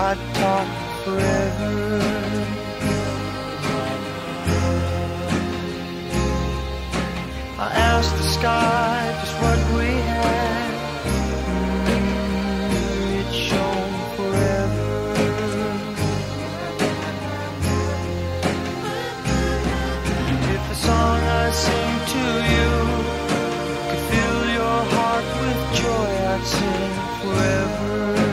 I'd talk forever. I asked the sky just what we had. It shone forever. If the song I sing to you could fill your heart with joy, I'd sing forever.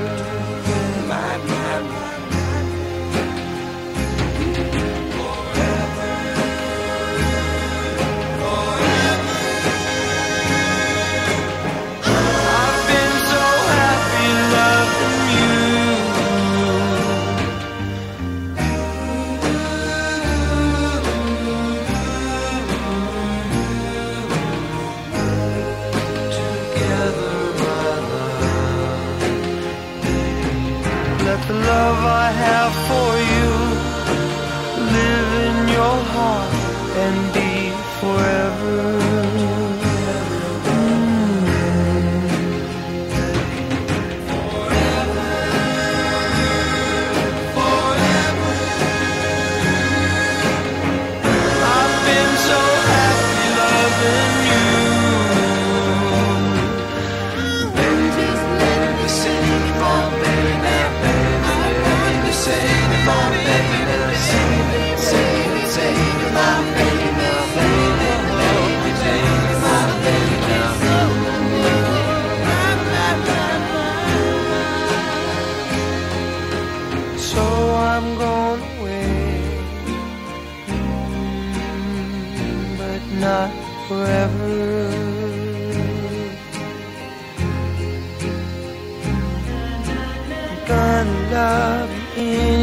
The love I have for you live in your heart and be forever. I've been so happy loving you. Just let me sing for baby. Save it, my baby, save it, save it, save it, my baby, save it, save it, my baby. So I'm going away, but not forever. I'm gonna love you